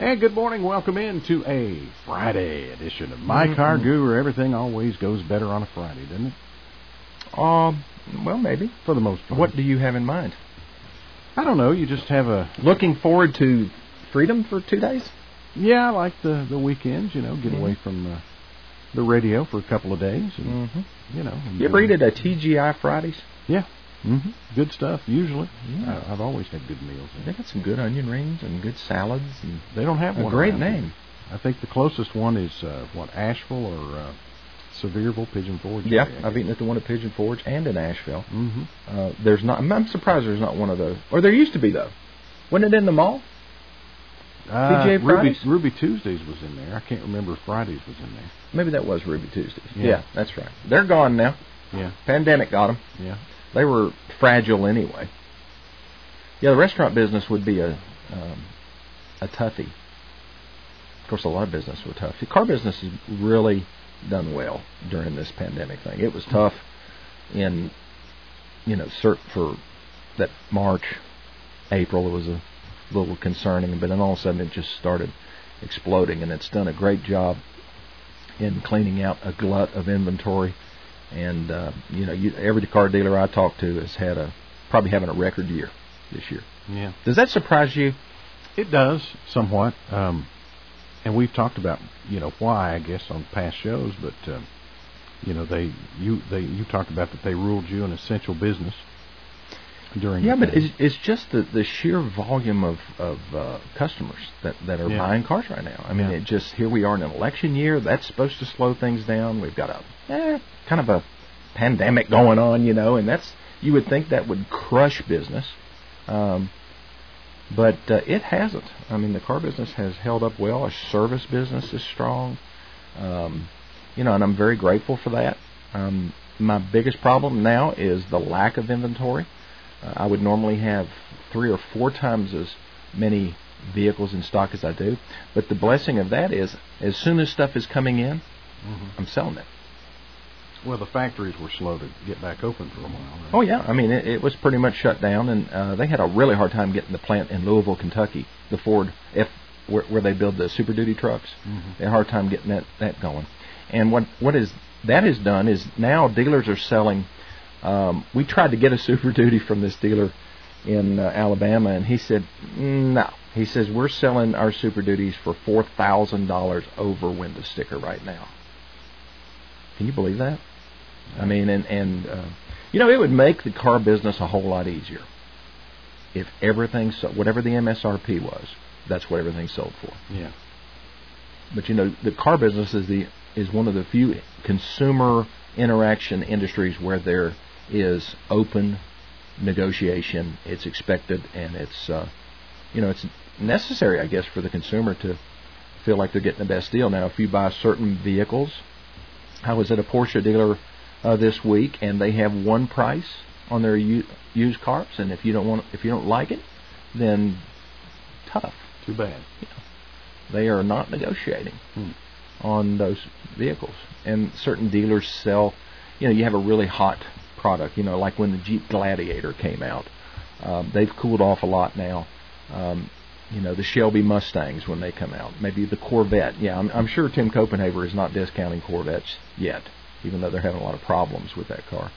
And good morning. Welcome into a Friday edition of My Car Guru, where everything always goes better on a Friday, doesn't it? Well, maybe. For the most part. What do you have in mind? I don't know. You just have a... Looking forward to freedom for 2 days? Yeah, I like the weekends, get away from the radio for a couple of days. And, You ever eat at a TGI Fridays? Yeah. Good stuff, usually. Yeah. I've always had good meals. They got some good onion rings and good salads. And they don't have one. A great name. I think the closest one is, Asheville or Sevierville, Pigeon Forge. Yeah, I've eaten at the one at Pigeon Forge and in Asheville. There's not. I'm surprised there's not one of those. Or there used to be, though. Wasn't it in the mall? TGI Fridays? Ruby Tuesdays was in there. I can't remember if Fridays was in there. Maybe that was Ruby Tuesdays. Yeah, that's right. They're gone now. Yeah. Pandemic got them. Yeah. They were fragile anyway. Yeah, the restaurant business would be a toughie. Of course, a lot of business was tough. The car business has really done well during this pandemic thing. It was tough in, for that March, April. It was a little concerning, but then all of a sudden it just started exploding, and it's done a great job in cleaning out a glut of inventory. And, every car dealer I talk to has had probably having a record year this year. Yeah. Does that surprise you? It does, somewhat. And we've talked about, why, I guess, on past shows. But, you talked about that they ruled you an essential business during. Yeah, but it's just the sheer volume of customers that are buying cars right now. I mean, it just, here we are in an election year. That's supposed to slow things down. We've got kind of a pandemic going on, and you would think that would crush business. But it hasn't. I mean, the car business has held up well. Our service business is strong. And I'm very grateful for that. My biggest problem now is the lack of inventory. I would normally have 3 or 4 times as many vehicles in stock as I do. But the blessing of that is, as soon as stuff is coming in, I'm selling it. Well, the factories were slow to get back open for a while. Right? Oh, yeah. I mean, it was pretty much shut down, and they had a really hard time getting the plant in Louisville, Kentucky, the Ford, where they build the Super Duty trucks. They had a hard time getting that going. And what that has done is now dealers are selling. We tried to get a Super Duty from this dealer in Alabama, and he said, no. He says, we're selling our Super Duties for $4,000 over window sticker right now. Can you believe that? I mean, and it would make the car business a whole lot easier if whatever the MSRP was, that's what everything sold for. Yeah. But the car business is one of the few consumer interaction industries where there is open negotiation. It's expected, and it's it's necessary, I guess, for the consumer to feel like they're getting the best deal. Now, if you buy certain vehicles, I was at a Porsche dealer this week, and they have one price on their used cars, and if you don't like it, then tough. Too bad. They are not negotiating on those vehicles. And certain dealers sell, you have a really hot product, like when the Jeep Gladiator came out. They've cooled off a lot now. The Shelby Mustangs when they come out. Maybe the Corvette. Yeah, I'm sure Tim Copenhaver is not discounting Corvettes yet, even though they're having a lot of problems with that car.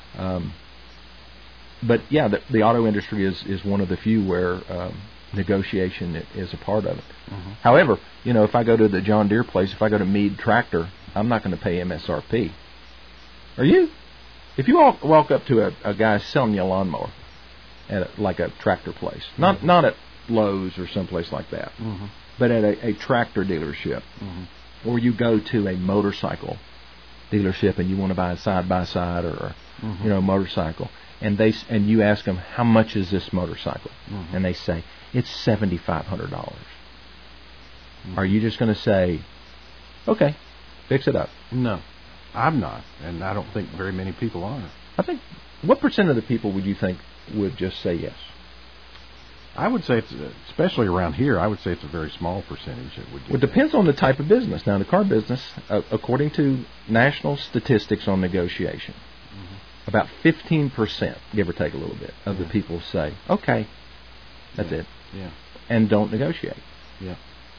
But yeah, the auto industry is one of the few where negotiation is a part of it. However, if I go to the John Deere place, if I go to Meade Tractor, I'm not going to pay MSRP. Are you? If you walk up to a guy selling you a lawnmower at like a tractor place, not at Lowe's or someplace like that, but at a tractor dealership, or you go to a motorcycle dealership and you want to buy a side-by-side or a motorcycle, and you ask them, how much is this motorcycle? And they say, it's $7,500. Are you just going to say, okay, fix it up? No, I'm not, and I don't think very many people are. I think, what percent of the people would you think would just say yes? I would say, especially around here, I would say it's a very small percentage that would do. Well, it depends on the type of business. Now, the car business, according to national statistics on negotiation, about 15%, give or take a little bit, of the people say, okay, that's it. Yeah. And don't negotiate. Yeah.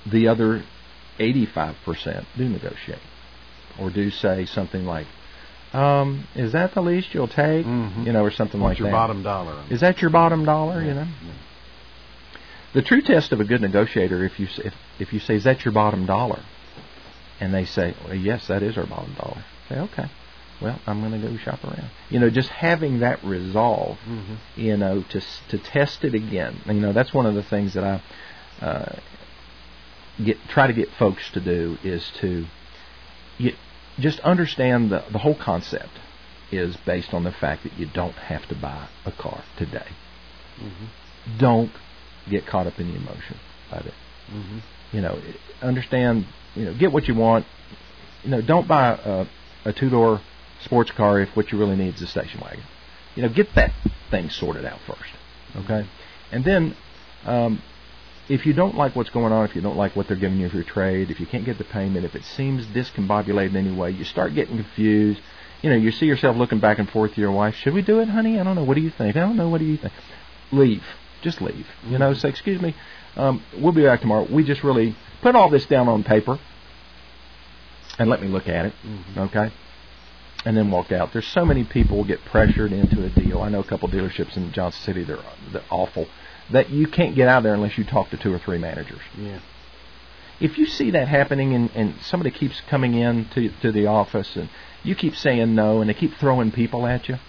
the other 85% do negotiate, or do say something like, is that the least you'll take? Mm-hmm. You know, or something What's like that. your bottom dollar? Is that your bottom dollar? Yeah. You know. Yeah. The true test of a good negotiator, if you say, is that your bottom dollar? And they say, well, yes, that is our bottom dollar. Say, okay, well, I'm going to go shop around. You know, just having that resolve, Mm-hmm. you know, to test it again. You know, that's one of the things that I try to get folks to do, is to just understand the whole concept is based on the fact that you don't have to buy a car today. Mm-hmm. Don't get caught up in the emotion of it. Mm-hmm. You know, understand, you know, get what you want. You know, don't buy a two-door sports car if what you really need is a station wagon. You know, get that thing sorted out first, okay? And then, if you don't like what's going on, if you don't like what they're giving you for your trade, if you can't get the payment, if it seems discombobulated in any way, you start getting confused. You know, you see yourself looking back and forth to your wife. Should we do it, honey? I don't know. What do you think? I don't know. What do you think? Leave. Just leave. You know, say, excuse me, we'll be back tomorrow. We just really put all this down on paper and let me look at it, okay? And then walk out. There's so many people get pressured into a deal. I know a couple dealerships in Johnson City, they're awful, that you can't get out there unless you talk to 2 or 3 managers. Yeah. If you see that happening and somebody keeps coming in to the office and you keep saying no and they keep throwing people at you,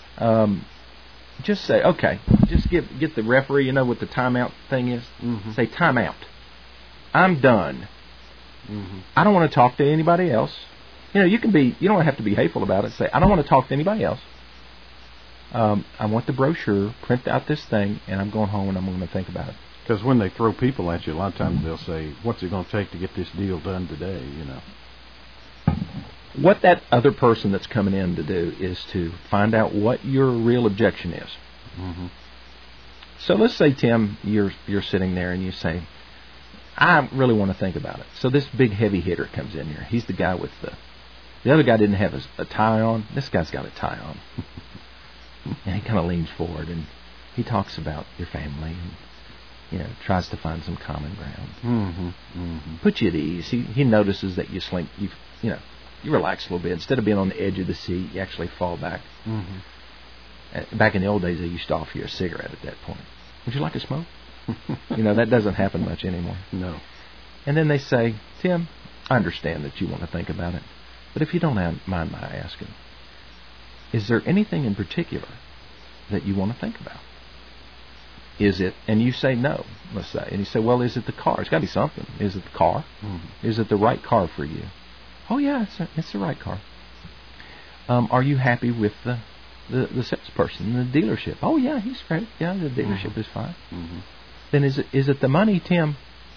just say, okay, just get the referee, you know what the timeout thing is? Mm-hmm. Say, timeout. I'm done. Mm-hmm. I don't want to talk to anybody else. You know, you don't have to be hateful about it. Say, I don't want to talk to anybody else. I want the brochure, print out this thing, and I'm going home and I'm going to think about it. Because when they throw people at you, a lot of times they'll say, what's it going to take to get this deal done today, you know? What that other person that's coming in to do is to find out what your real objection is. Mm-hmm. So let's say, Tim, you're sitting there and you say, I really want to think about it. So this big heavy hitter comes in here. He's the guy with the other guy didn't have a tie on. This guy's got a tie on. And he kind of leans forward and he talks about your family and, you know, tries to find some common ground. Mm-hmm. Mm-hmm. Put you at ease. He notices that you slink, you relax a little bit. Instead of being on the edge of the seat, you actually fall back. Mm-hmm. Back in the old days, they used to offer you a cigarette at that point. Would you like a smoke? You know, that doesn't happen much anymore. No. And then they say, Tim, I understand that you want to think about it, but if you don't mind my asking, is there anything in particular that you want to think about? Is it, and you say no, let's say, and you say, well, is it the car? It's got to be something. Is it the car? Mm-hmm. Is it the right car for you? Oh, yeah, it's the right car. Are you happy with the salesperson, the dealership? Oh, yeah, he's great. Yeah, the dealership is fine. Mm-hmm. Then is it the money, Tim?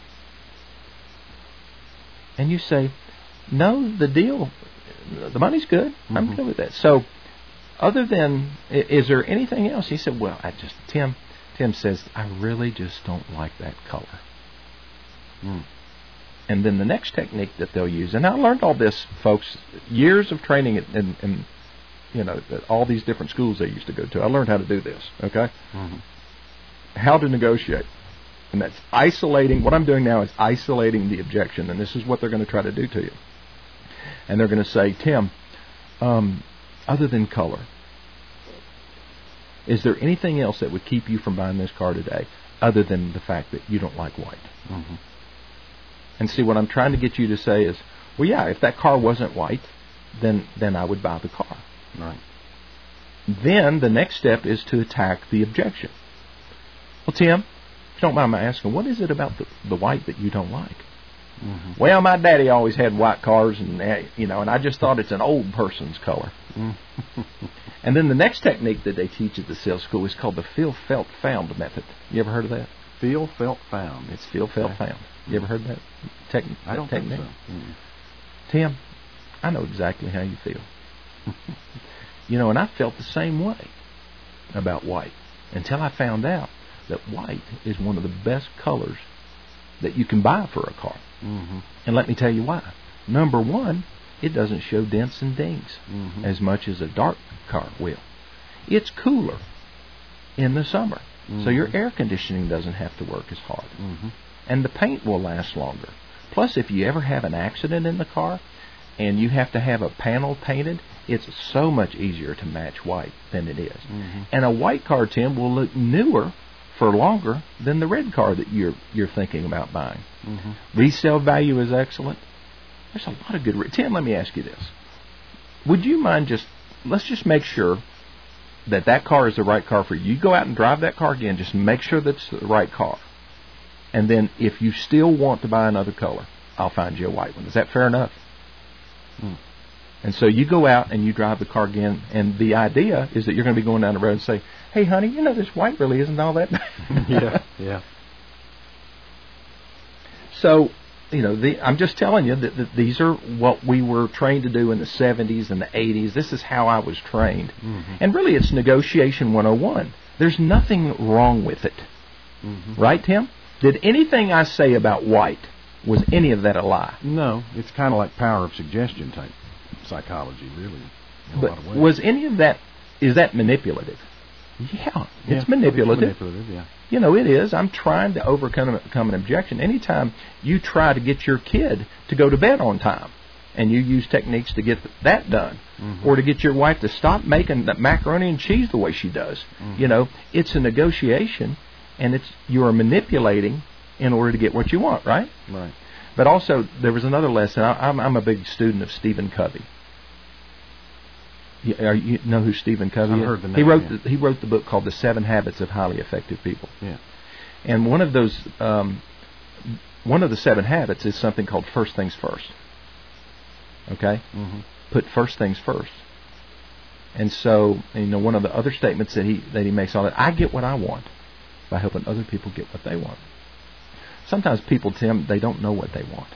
And you say, no, the money's good. Mm-hmm. I'm good with that. So, other than, is there anything else? He said, well, Tim says, I really just don't like that color. Mm. And then the next technique that they'll use, and I learned all this, folks, years of training in you know, all these different schools they used to go to. I learned how to do this, okay? Mm-hmm. How to negotiate. And that's isolating. What I'm doing now is isolating the objection, and this is what they're going to try to do to you. And they're going to say, Tim, other than color, is there anything else that would keep you from buying this car today other than the fact that you don't like white? Mm-hmm. And see, what I'm trying to get you to say is, well, yeah, if that car wasn't white, then I would buy the car. Right. Then the next step is to attack the objection. Well, Tim, if you don't mind my asking, what is it about the white that you don't like? Mm-hmm. Well, my daddy always had white cars, and and I just thought it's an old person's color. Mm-hmm. And then the next technique that they teach at the sales school is called the feel, felt, found method. You ever heard of that? Feel, felt, found. It's feel, felt, found. You ever heard that technique? I don't think so. Mm-hmm. Tim, I know exactly how you feel. And I felt the same way about white until I found out that white is one of the best colors that you can buy for a car. Mm-hmm. And let me tell you why. Number one, it doesn't show dents and dings as much as a dark car will. It's cooler in the summer, so your air conditioning doesn't have to work as hard. Mm-hmm. and the paint will last longer. Plus, if you ever have an accident in the car and you have to have a panel painted, it's so much easier to match white than it is. And a white car, Tim, will look newer for longer than the red car that you're thinking about buying. Resale value is excellent. There's a lot of good... Tim, let me ask you this. Would you mind let's just make sure that car is the right car for you. You go out and drive that car again, just make sure that's the right car. And then if you still want to buy another color, I'll find you a white one. Is that fair enough? And so you go out and you drive the car again, and the idea is that you're going to be going down the road and say, hey, honey, this white really isn't all that bad. Yeah. So, I'm just telling you that these are what we were trained to do in the 70s and the 80s. This is how I was trained. And really, it's negotiation 101. There's nothing wrong with it. Right, Tim? Did anything I say about white, was any of that a lie? No. It's kind of like power of suggestion type psychology, really, in a lot of ways. Was any of that, is that manipulative? Yeah, it's manipulative. It's manipulative, yeah. It is. I'm trying to overcome an objection. Anytime you try to get your kid to go to bed on time, and you use techniques to get that done, or to get your wife to stop making that macaroni and cheese the way she does, it's a negotiation, and you are manipulating in order to get what you want, right? Right. But also, there was another lesson. I'm a big student of Stephen Covey. You know who Stephen Covey is? I've heard the name. He wrote the book called The 7 Habits of Highly Effective People. Yeah. And one of the 7 habits is something called first things first. Okay? Put first things first. And so, one of the other statements that he makes on it, I get what I want by helping other people get what they want. Sometimes people, Tim, they don't know what they want.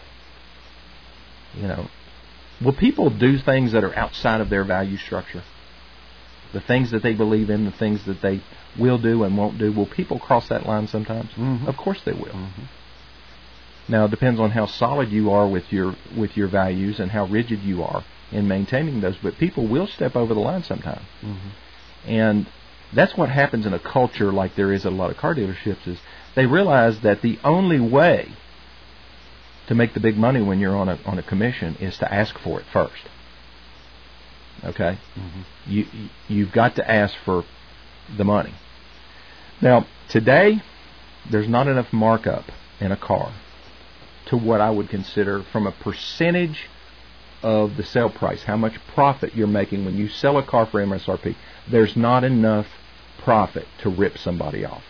Will people do things that are outside of their value structure? The things that they believe in, the things that they will do and won't do, will people cross that line sometimes? Of course they will. Now, it depends on how solid you are with your values and how rigid you are in maintaining those, but people will step over the line sometimes. And that's what happens in a culture like there is at a lot of car dealerships, is they realize that the only way to make the big money when you're on a commission is to ask for it first. Okay? You've got to ask for the money. Now, today, there's not enough markup in a car to what I would consider from a percentage of the sale price, how much profit you're making when you sell a car for MSRP. There's not enough profit to rip somebody off.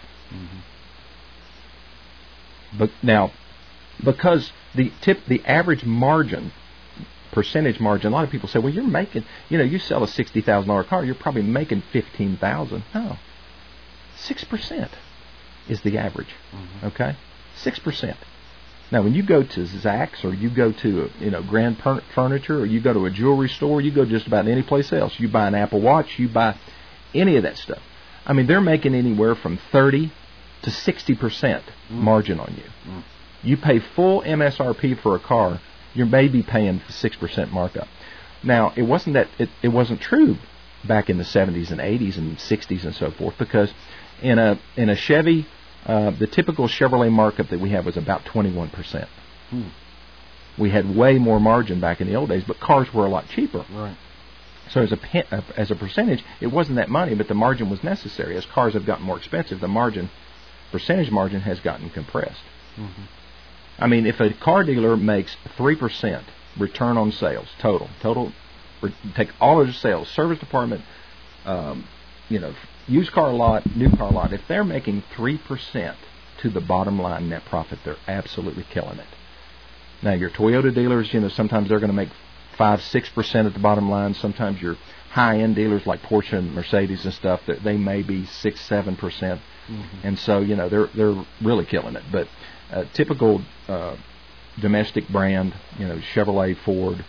But now, because the average margin, percentage margin, a lot of people say, well, you're making, you sell a $60,000 car, you're probably making $15,000. No, 6% is the average. Okay, 6%. Now, when you go to Zach's, or you go to Grand Furniture, or you go to a jewelry store, you go just about any place else, you buy an Apple Watch, you buy any of that stuff. I mean, they're making anywhere from 30 to 60% margin on you. You pay full MSRP for a car, you may be paying 6% markup. Now, it wasn't true back in the 70s and 80s and 60s and so forth, because in a Chevy, the typical Chevrolet markup that we had was about 21%. We had way more margin back in the old days, but cars were a lot cheaper. Right. So as a percentage, it wasn't that money, but the margin was necessary. As cars have gotten more expensive, the percentage margin has gotten compressed. I mean, if a car dealer makes 3% return on sales, total, take all of the sales, service department, used car lot, new car lot, if they're making 3% to the bottom line net profit, they're absolutely killing it. Now, your Toyota dealers, sometimes they're going to make 5-6% at the bottom line. Sometimes your high-end dealers like Porsche and Mercedes and stuff, they may be 6-7%. And so, they're really killing it. But typical domestic brand, Chevrolet, Ford,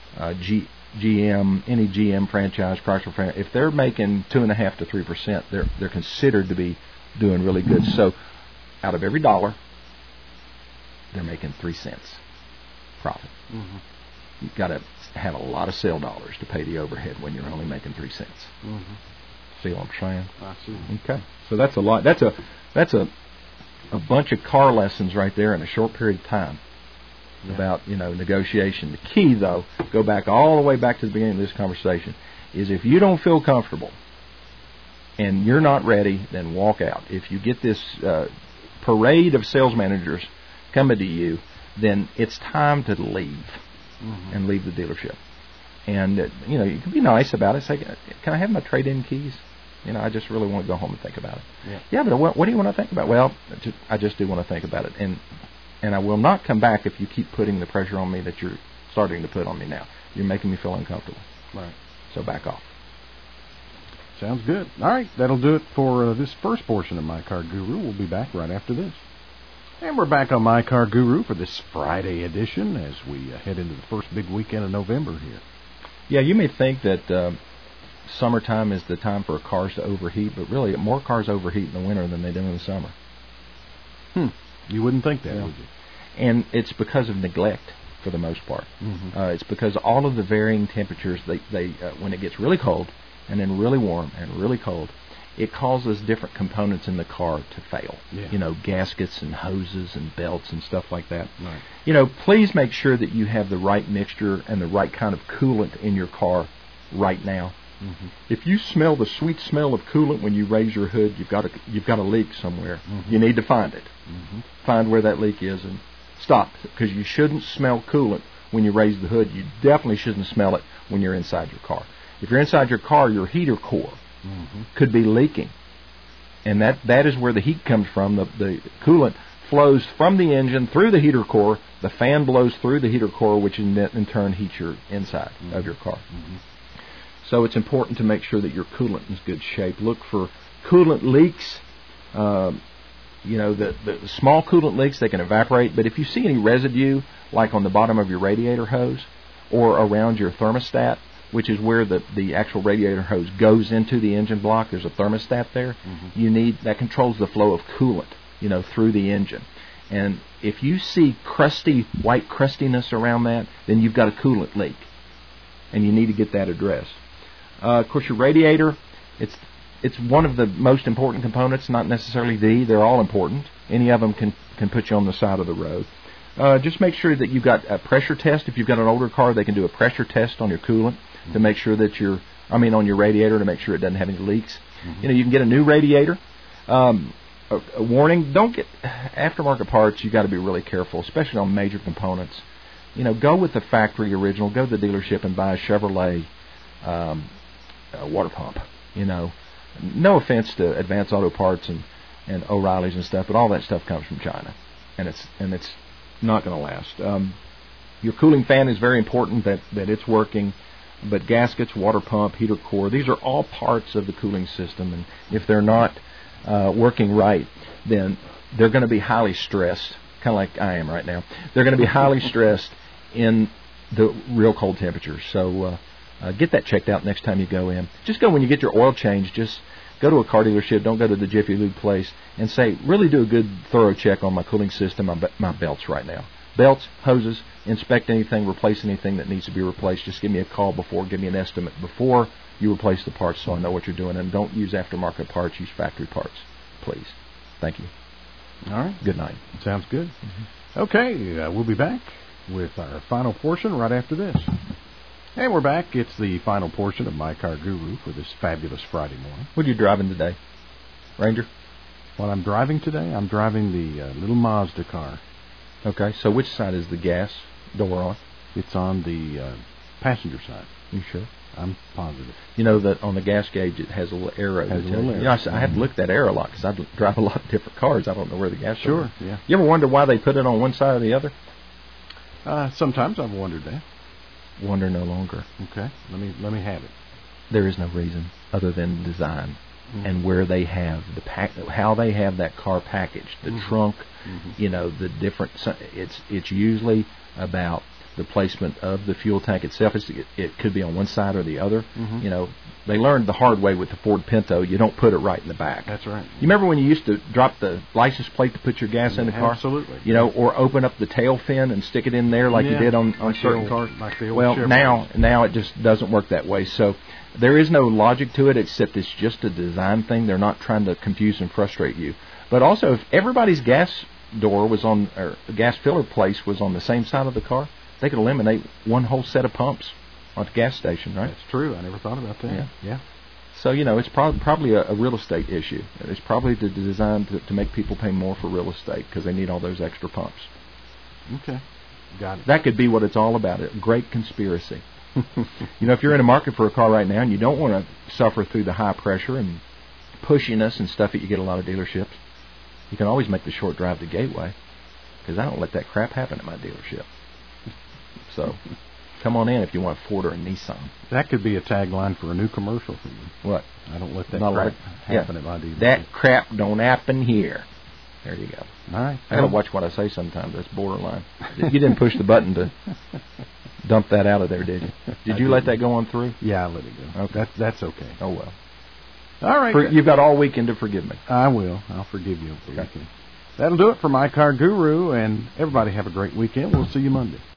GM, any GM franchise, Chrysler franchise, if they're making 2.5 to 3%, they're considered to be doing really good. So, out of every dollar, they're making 3 cents profit. You've got to have a lot of sale dollars to pay the overhead when you're only making 3 cents. See what I'm saying? I see. Okay, so that's a lot. That's a a bunch of car lessons right there in a short period of time about, negotiation. The key, though, go back all the way back to the beginning of this conversation, is if you don't feel comfortable and you're not ready, then walk out. If you get this parade of sales managers coming to you, then it's time to leave and leave the dealership. And, you can be nice about it. Say, can I have my trade-in keys? I just really want to go home and think about it. Yeah, but what do you want to think about? Well, I just do want to think about it. And I will not come back if you keep putting the pressure on me that you're starting to put on me now. You're making me feel uncomfortable. Right. So back off. Sounds good. All right, that'll do it for this first portion of My Car Guru. We'll be back right after this. And we're back on My Car Guru for this Friday edition as we head into the first big weekend of November here. Yeah, you may think that summertime is the time for cars to overheat, but really more cars overheat in the winter than they do in the summer. You wouldn't think that, would you? And it's because of neglect for the most part. It's because all of the varying temperatures, they when it gets really cold and then really warm and really cold, it causes different components in the car to fail. Yeah. Gaskets and hoses and belts and stuff like that. Right. Please make sure that you have the right mixture and the right kind of coolant in your car right now. If you smell the sweet smell of coolant when you raise your hood, you've got a leak somewhere. You need to find it. Find where that leak is and stop, because you shouldn't smell coolant when you raise the hood. You definitely shouldn't smell it when you're inside your car. If you're inside your car, your heater core could be leaking, and that is where the heat comes from. The coolant flows from the engine through the heater core. The fan blows through the heater core, which in turn heats your inside of your car. So it's important to make sure that your coolant is in good shape. Look for coolant leaks. The small coolant leaks, they can evaporate. But if you see any residue, like on the bottom of your radiator hose or around your thermostat, which is where the actual radiator hose goes into the engine block, there's a thermostat there. That controls the flow of coolant, through the engine. And if you see white crustiness around that, then you've got a coolant leak, and you need to get that addressed. Of course, your radiator, it's one of the most important components, not necessarily they're all important. Any of them can put you on the side of the road. Just make sure that you've got a pressure test. If you've got an older car, they can do a pressure test on your coolant to make sure that on your radiator to make sure it doesn't have any leaks. You can get a new radiator. A warning, don't get aftermarket parts. You've got to be really careful, especially on major components. Go with the factory original. Go to the dealership and buy a Chevrolet water pump. No offense to Advance Auto Parts and O'Reilly's and stuff, but all that stuff comes from China, and it's not going to last. Your cooling fan is very important that it's working, but gaskets, water pump, heater core, these are all parts of the cooling system, and if they're not working right, then they're going to be highly stressed, kind of like I am right now. They're going to be highly stressed in the real cold temperatures. So get that checked out next time you go in. Just go when you get your oil change. Just go to a car dealership. Don't go to the Jiffy Lube place and say, really do a good, thorough check on my cooling system, my belts right now. Belts, hoses, inspect anything, replace anything that needs to be replaced. Just give me a call give me an estimate before you replace the parts so I know what you're doing. And don't use aftermarket parts, use factory parts, please. Thank you. All right. Good night. Sounds good. Okay, we'll be back with our final portion right after this. And we're back. It's the final portion of My Car Guru for this fabulous Friday morning. What are you driving today? Ranger? What I'm driving today? I'm driving the little Mazda car. Okay, so which side is the gas door on? It's on the passenger side. You sure? I'm positive. You know that on the gas gauge it has a little arrow. I have to look at that arrow a lot because I drive a lot of different cars. I don't know where the gas. Sure. Is. Yeah. You ever wonder why they put it on one side or the other? Sometimes I've wondered that. Wonder no longer. Okay. Let me have it. There is no reason other than design and where they have how they have that car packaged, the trunk. The different. It's usually about the placement of the fuel tank itself. It could be on one side or the other. They learned the hard way with the Ford Pinto. You don't put it right in the back. That's right. You remember when you used to drop the license plate to put your gas in the car? Absolutely. Or open up the tail fin and stick it in there like you did on certain cars. Like the old well, Chevrolet. now it just doesn't work that way. So there is no logic to it except it's just a design thing. They're not trying to confuse and frustrate you. But also, if everybody's gas door was on, or the gas filler place was on the same side of the car, they could eliminate one whole set of pumps at the gas station, right? That's true. I never thought about that. Yeah. So, it's probably a real estate issue. It's probably designed to make people pay more for real estate because they need all those extra pumps. Okay. Got it. That could be what it's all about, a great conspiracy. If you're in a market for a car right now and you don't want to suffer through the high pressure and pushiness and stuff that you get at a lot of dealerships, you can always make the short drive to Gateway, because I don't let that crap happen at my dealership. So, come on in if you want a Ford or a Nissan. That could be a tagline for a new commercial for you. What? I don't let that crap happen at my dealership. That crap don't happen here. There you go. All right. I gotta watch what I say sometimes. That's borderline. You didn't push the button to dump that out of there, did you? Did you let that go on through? Yeah, I let it go. Okay. That's okay. Oh, well. All right. You've got all weekend to forgive me. I will. I'll forgive you over the weekend. That'll do it for My Car Guru, and everybody have a great weekend. We'll see you Monday.